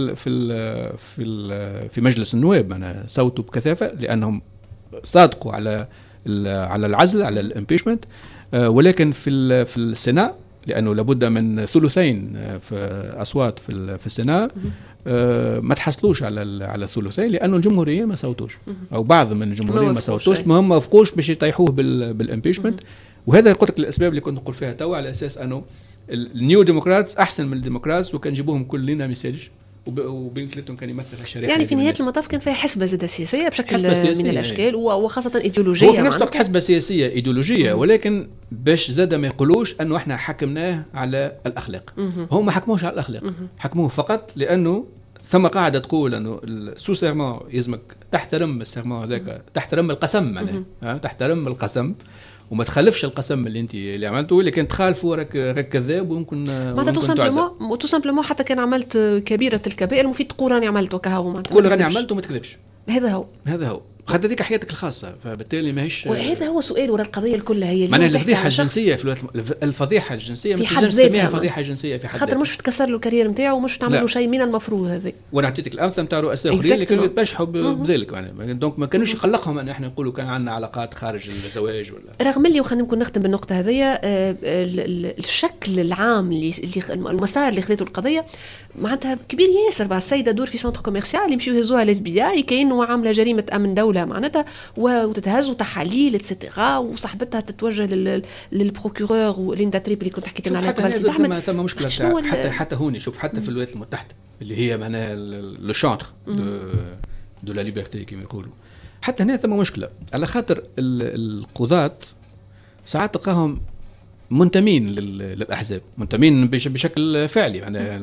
في مجلس النواب، معنا صوتوا بكثافه لانهم صادقوا على العزل، على الامبيشمنت. ولكن في السناء، لانه لابد من ثلثين في اصوات في السناء، ما تحصلوش على الثلثين، لانه الجمهوريين ما صوتوش، او بعض من الجمهوريين ما صوتوش، ما وافقوش باش يطيحوه بالامبيشمنت. وهذا قلت لك الاسباب اللي كنت نقول فيها توا، على اساس انه النيو ديمقراطس احسن من الديمقراطس، وكان جيبوهم كلنا مساج، وبيل كلينتون كان يمثل الشريحه. يعني في نهايه المطاف كان فيها حسبه زاده سياسيه بشكل من الاشكال، وخاصه ايديولوجيه. وفي نفس الوقت حسبه سياسيه ايديولوجيه، ولكن باش زاد ما يقولوش انه احنا حكمناه على الاخلاق. هم ما حكموش على الاخلاق، حكموه فقط لانه ثم قاعده تقول انه السو سيرمون يلزمك تحترم السيرمون هذاك، تحترم القسم، معناها تحترم القسم وما تخالفش القسم اللي عملته. اللي كان تخالفه راك كذاب، ويمكن تو سامبلومون حتى كان عملت كبيره الكبائر المفيد تقول راني عملته كهو، تقول راني عملته وما تكذبش. هذا هو خد هذيك حياتك الخاصه، فبالتالي ماهيش. وهذا هو سؤال ورا القضيه الكل هي معناها الفضيحه الجنسيه الفضيحه الجنسيه ما تنجمش تسميها فضيحه جنسيه في حد ذاتها، خاطر مش تكسر له الكارير نتاعو ومش تعمل له شيء من المفروض هذا. وانا اعطيتك الامثله نتاع رؤساء اخرين اللي كانوا يتباشحوا بذلك، معناها دونك ما كانوش يقلقهم ان احنا نقولوا كان عندنا علاقات خارج الزواج ولا. رغم اللي وخلينا نختم بالنقطه هذه، الشكل العام اللي المسار اللي خذته القضيه معناتها كبير ياسر. بعد السيده دور في سنتر كوميرسيال يمشيو يهزوها للبي اي كانه عامله جريمه امن دوله كلها معناتها وتتهز وتحاليل اتسيتيرا وصاحبتها تتوجه للبروكورور وليندا تريب اللي كنت حكيت لنا عليها. ثم مشكله حتى هوني شوف حتى في الولايات المتحده اللي هي معناها لو شانتر دو لا ليبرتي كما يقولوا، حتى هنا ثم مشكله على خاطر القضاة ساعات تلقاهم منتمين للاحزاب، منتمين بشكل فعلي معناها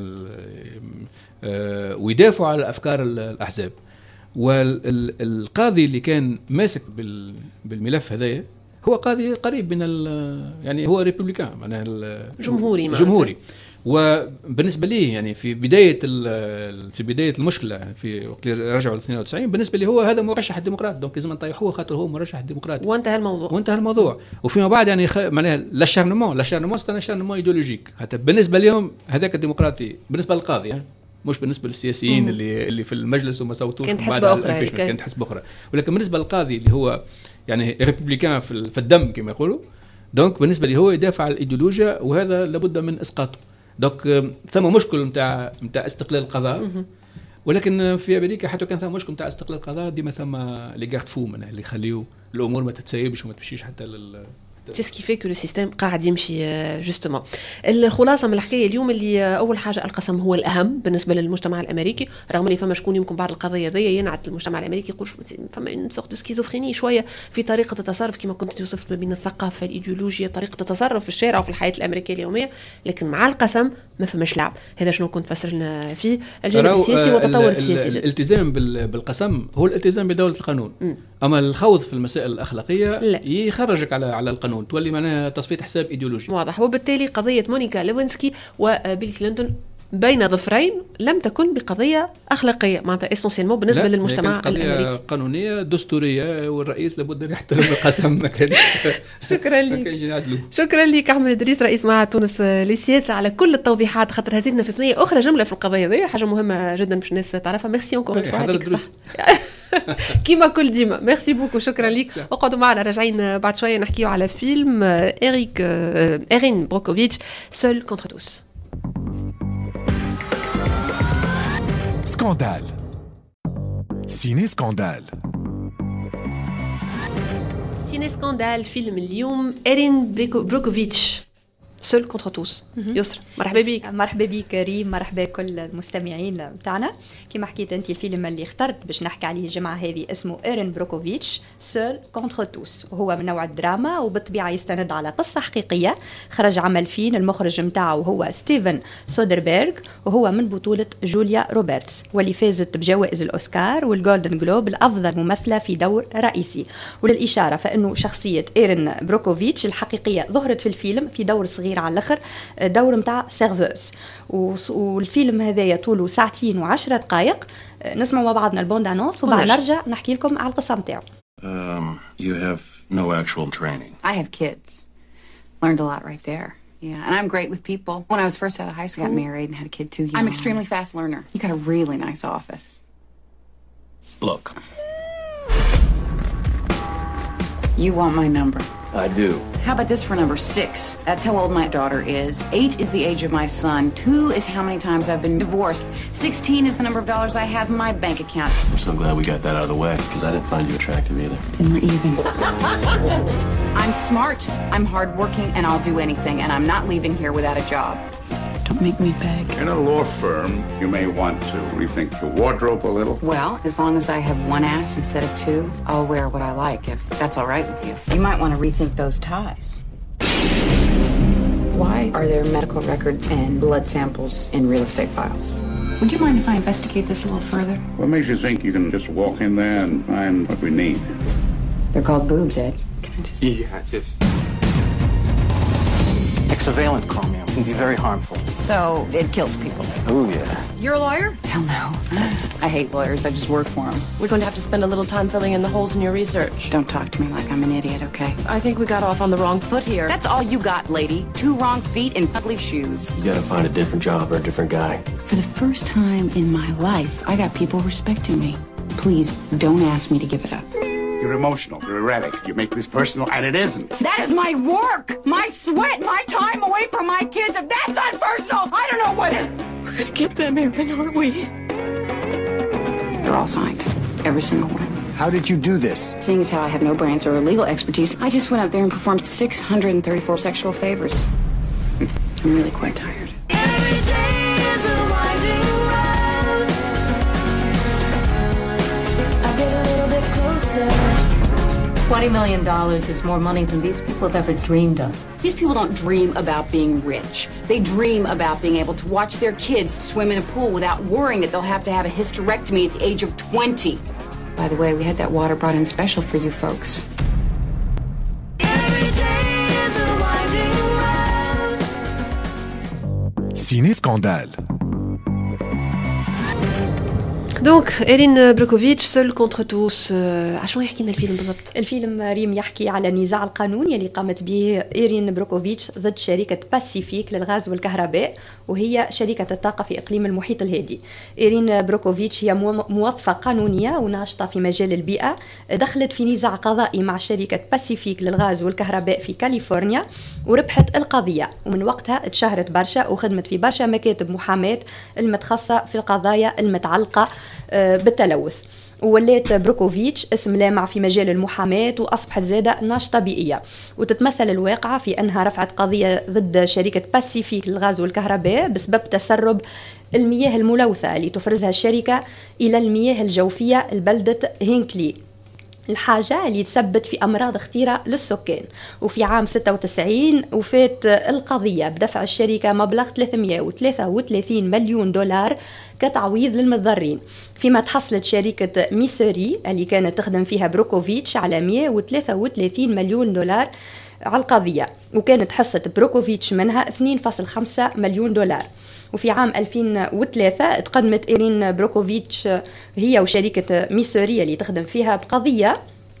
ويدافعوا على افكار الاحزاب. والقاضي اللي كان ماسك بالملف هذايا هو قاضي قريب من يعني هو ريبوبليكان معناها جمهوري. وبالنسبه لي يعني في بدايه المشكله في وقت اللي رجعوا ل 92 بالنسبه لي هو هذا مرشح ديمقراطي، دونك لازم نطيحوه خاطر هو مرشح ديمقراطي وانتهى الموضوع. وفيما بعد يعني معناها لاشارنمون ستان ايديولوجيك حتى بالنسبه لهم هذاك الديمقراطي بالنسبه للقاضي مش بالنسبه للسياسيين اللي في المجلس وما صوتوش كانت حسبه اخرى ولكن بالنسبه للقاضي اللي هو يعني ريبوبليكان في الدم كما يقولوا، دونك بالنسبه لي هو يدافع عن الايديولوجيا وهذا لابد من اسقاطه. دونك ثم مشكل نتاع استقلال القضاء، ولكن في امريكا حتى كان ثم مشكل نتاع استقلال القضاء ديما ثم لي غارد فو اللي يخليوا الامور ما تتسيبش وما تمشيش حتى C'est ce qui fait que le système قاعد يمشي justement. الخلاصة من الحكاية اليوم اللي أول حاجة القسم هو الأهم بالنسبة للمجتمع الأمريكي، رغم اللي فما شكون يمكن بعض القضايا ذي ينعت المجتمع الأمريكي يقول فما une sorte de schizophrénie شوية في طريقة التصرف كما كنت وصفت ما بين الثقافة الإيديولوجيا طريقة التصرف في الشارع وفي الحياة الأمريكية اليومية، لكن مع القسم ما فماش لعب. هذا شنو كنت فسرنا فيه الجانب السياسي والتطور السياسي. الالتزام بالقسم هو الالتزام بدولة القانون، أما الخوض في المسائل الأخلاقية لا. يخرجك على القانون تولي معناها تصفية حساب إيديولوجي واضح. وبالتالي قضية مونيكا ليوينسكي وبيل كلينتون بين ظفرين لم تكن بقضية أخلاقية معناتها إسنسيلمون بالنسبة للمجتمع الأمريكي، قضية قانونية دستورية والرئيس لابد أن يحترم القسم ما كان شكرا لك شكرا لك أحمد إدريس رئيس معهد تونس للسياسة على كل التوضيحات، خاطر هزيدنا في ثنية أخرى جملة في القضية ذي حاجة مهمة جدا باش الناس تعرفها. ميرسي أنكور يعطيك صح كيما كل ديما. ميرسي بوكو شكرا لك. اقعدوا معنا راجعين بعد شوية نحكيو على فيلم إيرين بروكوفيتش سول كونتر توس. سكاندال سيني سكاندال سيني سكاندال فيلم اليوم إيرين بروكوفيتش سول كونتر توس. يسرا مرحبا بك. مرحبا بك ريم، مرحبا كل المستمعين بتاعنا. كما حكيت انت الفيلم اللي اخترت باش نحكي عليه الجمعه هذه اسمه إيرين بروكوفيتش سول كونتر توس، وهو من نوع الدراما وبالطبيعه يستند على قصه حقيقيه. خرج عام 2000، المخرج نتاعو هو ستيفن سودربيرغ وهو من بطوله جوليا روبرتس واللي فازت بجوائز الاوسكار والجولدن جلوب الافضل ممثله في دور رئيسي. وللاشاره فانه شخصيه إيرين بروكوفيتش الحقيقيه ظهرت في الفيلم في دور صغير على الاخر، دور متاع سيرفوز. والفيلم هذايا طوله 2 ساعة و10 دقائق. نسمع مع بعضنا البوند انونس وبعد نرجع نحكي لكم على القصه نتاعو. You have no actual training. I have kids. Learned a lot right there. Yeah, and I'm great with people. When I was first out of high school, I got married and had a kid too young. I'm extremely fast learner. You got a really nice office. Look. You want my number? I do. How about this for number 6? That's how old my daughter is. 8 is the age of my son. 2 is how many times I've been divorced. 16 is the number of dollars I have in my bank account. I'm so glad we got that out of the way, because I didn't find you attractive either. Then we're even. I'm smart, I'm hardworking, and I'll do anything, and I'm not leaving here without a job. Don't make me beg. In a law firm, you may want to rethink your wardrobe a little. Well, as long as I have 1 ass instead of 2, I'll wear what I like, if that's all right with you. You might want to rethink those ties. Why are there medical records and blood samples in real estate files? Would you mind if I investigate this a little further? What makes you think you can just walk in there and find what we need? They're called boobs, Ed. Can I just... Yeah, just... Hexavalent chromium can be very harmful. So, it kills people. Oh, yeah. You're a lawyer? Hell no. I hate lawyers. I just work for them. We're going to have to spend a little time filling in the holes in your research. Don't talk to me like I'm an idiot, okay? I think we got off on the wrong foot here. That's all you got, lady. 2 wrong feet and ugly shoes. You gotta find a different job or a different guy. For the first time in my life, I got people respecting me. Please, don't ask me to give it up. You're emotional, you're erratic, you make this personal, and it isn't. That is my work, my sweat, my time away from my kids. If that's not personal, I don't know what is. We're gonna get them, Erin, aren't we? They're all signed, every single one. How did you do this? Seeing as how I have no brains or legal expertise, I just went out there and performed 634 sexual favors. I'm really quite tired. Every day is a winding road. I get a little bit closer. $20 million is more money than these people have ever dreamed of. These people don't dream about being rich. They dream about being able to watch their kids swim in a pool without worrying that they'll have to have a hysterectomy at the age of 20. By the way, we had that water brought in special for you folks. Every day is a winding road. Ciné Scandale. دونك إيرين بروكوفيتش سول كونتر توس. عشان يحكي لنا الفيلم بالضبط؟ الفيلم ريم يحكي على النزاع القانوني اللي قامت به إيرين بروكوفيتش ضد شركة باسيفيك للغاز والكهرباء، وهي شركة الطاقة في إقليم المحيط الهادي. إيرين بروكوفيتش هي موظفة قانونية وناشطة في مجال البيئة، دخلت في نزاع قضائي مع شركة باسيفيك للغاز والكهرباء في كاليفورنيا وربحت القضية، ومن وقتها اتشهرت برشا وخدمت في برشا مكاتب محاماة المتخصصة في القضايا المتعلقة بالتلوث. وولات بروكوفيتش اسم لامع في مجال المحاماة، وأصبحت زادة ناشطة بيئية. وتتمثل الواقعة في أنها رفعت قضية ضد شركة باسيفيك للغاز والكهرباء بسبب تسرب المياه الملوثة اللي تفرزها الشركة إلى المياه الجوفية لبلدة هينكلي، الحاجة اللي تسبب في أمراض خطيرة للسكان. وفي عام 96 وفات القضية بدفع الشركة مبلغ 333 مليون دولار كتعويض للمتضررين، فيما تحصلت شركة ميسوري اللي كانت تخدم فيها بروكوفيتش على 133 مليون دولار على القضية، وكانت حصة بروكوفيتش منها 2.5 مليون دولار. وفي عام 2003 تقدمت إيرين بروكوفيتش هي وشركة ميسوري اللي تخدم فيها بقضية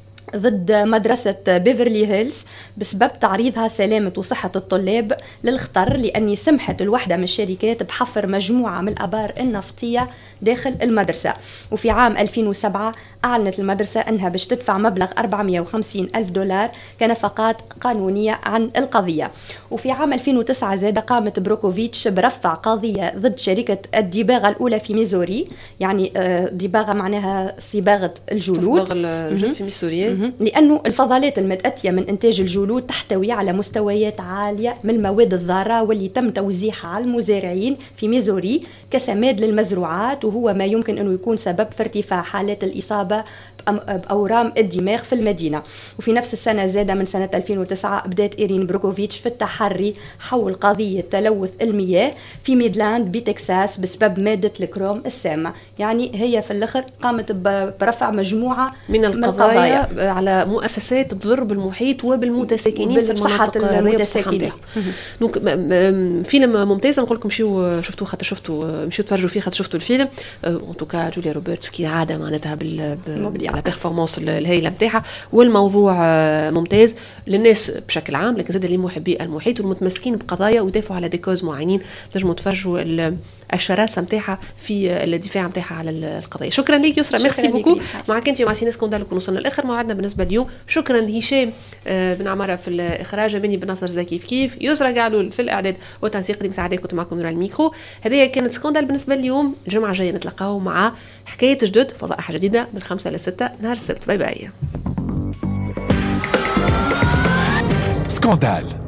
ضد مدرسة بيفرلي هيلز بسبب تعريضها سلامة وصحة الطلاب للخطر، لأني سمحت الوحدة من الشركات بحفر مجموعة من الآبار النفطية داخل المدرسة. وفي عام 2007 أعلنت المدرسة أنها باش تدفع مبلغ 450 ألف دولار كنفقات قانونية عن القضية. وفي عام 2009 زاد قامت بروكوفيتش برفع قضية ضد شركة الدباغة الأولى في ميزوري، يعني دباغة معناها صباغة الجلود، تصبغ الجلد في ميسوري، لأنه الفضلات المتأتية من إنتاج الجلود تحتوي على مستويات عالية من المواد الضارة واللي تم توزيعها على المزارعين في ميزوري كسماد للمزروعات، وهو ما يمكن أنه يكون سبب في ارتفاع حالات الإصابة بأورام الدماغ في المدينة. وفي نفس السنة زادة من سنة 2009 بدأت إيرين بروكوفيتش في التحري حول قضية تلوث المياه في ميدلاند بتكساس بسبب مادة الكروم السامة. يعني هي في الآخر قامت برفع مجموعة من القضايا على مؤسسات تضر بالمحيط وبالمتساكنين في المناطق المتساكنين. دونك فيلم ممتاز، نقول لكم مشيو شفتوه خاطر شفتوا مشيو تفرجوا فيه خاطر شفتوا الفيلم. ان توكا جوليا روبرتس كي عاده معناتها على بيرفورمانس الهائله نتاعها، والموضوع ممتاز للناس بشكل عام، لكن زاد لمحبي المحيط والمتمسكين بقضايا ويدافعوا على دي كوز معينين. تنجموا تفرجوا الشراسه نتاعها في الدفاع نتاعها على القضايا. شكرا لك يسرا، ميرسي بوكو. معك انت ومع سيني سكوندال وصلنا لاخر موعدنا بالنسبه اليوم. شكرا لهشام بن عماره في الاخراج، مني بنصر زكي كيف يسرا قالوا في الاعداد والتنسيق اللي مساعده. كنت معكم نور الميكرو. هذه كانت سكوندال بالنسبه اليوم. الجمعه الجايه نتلاقاو مع حكايه جدد، فضائح جديده من 5 ل 6 نهار السبت. باي باي. سكوندال.